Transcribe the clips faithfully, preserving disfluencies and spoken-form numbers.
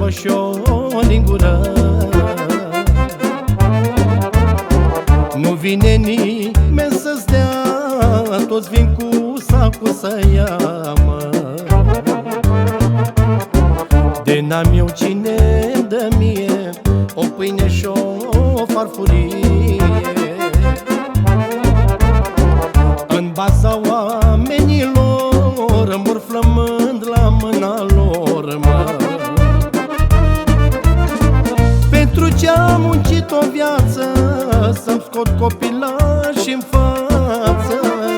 și o lingură. Nu vine nimeni să-ți dea, toți vin cu sacul să ia, mă. De n-am eu cine-mi dă mie o pâine și o farfurie. În baza oamenilor mor flămând la mâna lor, mă. Pentru ce-am muncit o viață să-mi scot copilași în față,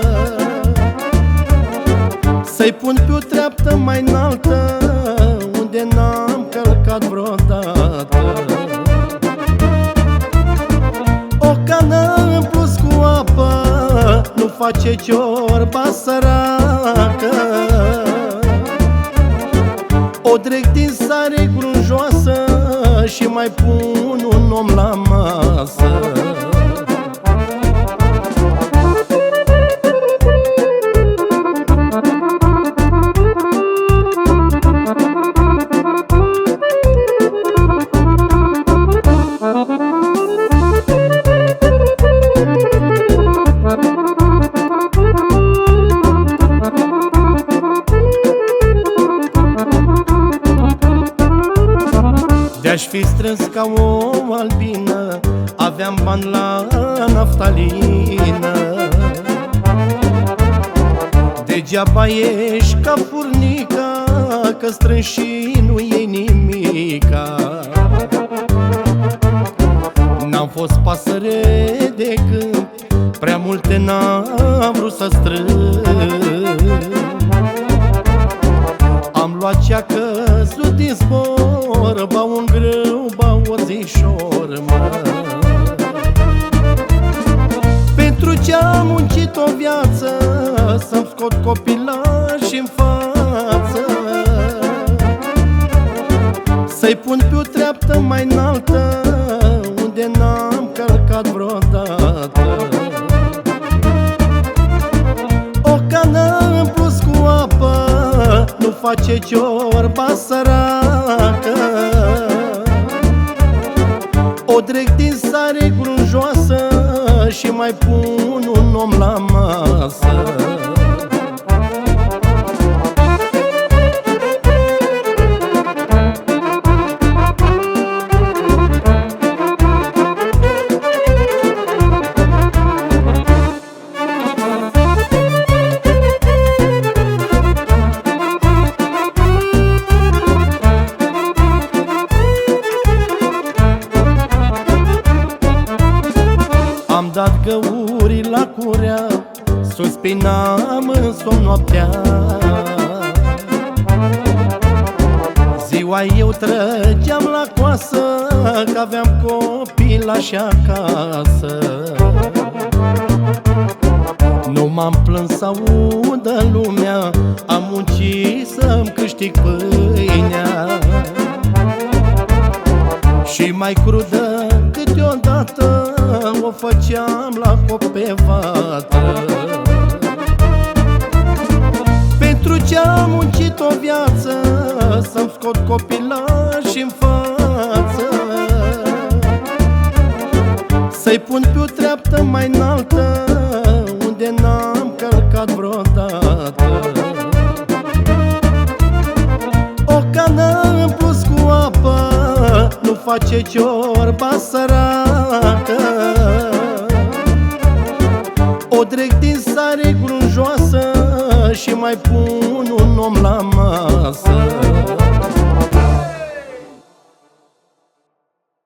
să-i pun pe o treaptă mai înaltă unde n-am călcat vreodată. O cană în plus cu apă nu face ciorba săracă. O dreg din sare grunjoasă și mai pun un om la masă. De-aș fi strâns ca o albină, aveam bani la naftalină. Degeaba ești ca furnica, că strângi și nu iei nimica. N-am fost pasăre de când prea multe n-am vrut să strâng. Am luat ce-a căzut din zbor, ba un grâu, ba o zișor, mă. Pentru ce-am muncit o viață să-mi scot copilași în față, să-i pun pe o treaptă mai înaltă unde n-am călcat vreodată. O cană în plus cu apă nu face ciorba săracă. O dreg din sare grunjoasă și mai pun un om la masă. Am dat găuri la curea, suspinam în somn noaptea. Ziua eu trăgeam la coasă, că aveam copilași acasă. Nu m-am plâns să audă lumea, am muncit să-mi câștig pâinea. Și mai crudă câteodată o făceam la foc pe vatră. Pentru ce-am muncit o viață să-mi scot copilași în față, să-i pun pe o treaptă mai înaltă unde n-am călcat vreodată. O cană în plus cu apă nu face ciorba săracă. O dreg din sare grunjoasă și mai pun un om la masă.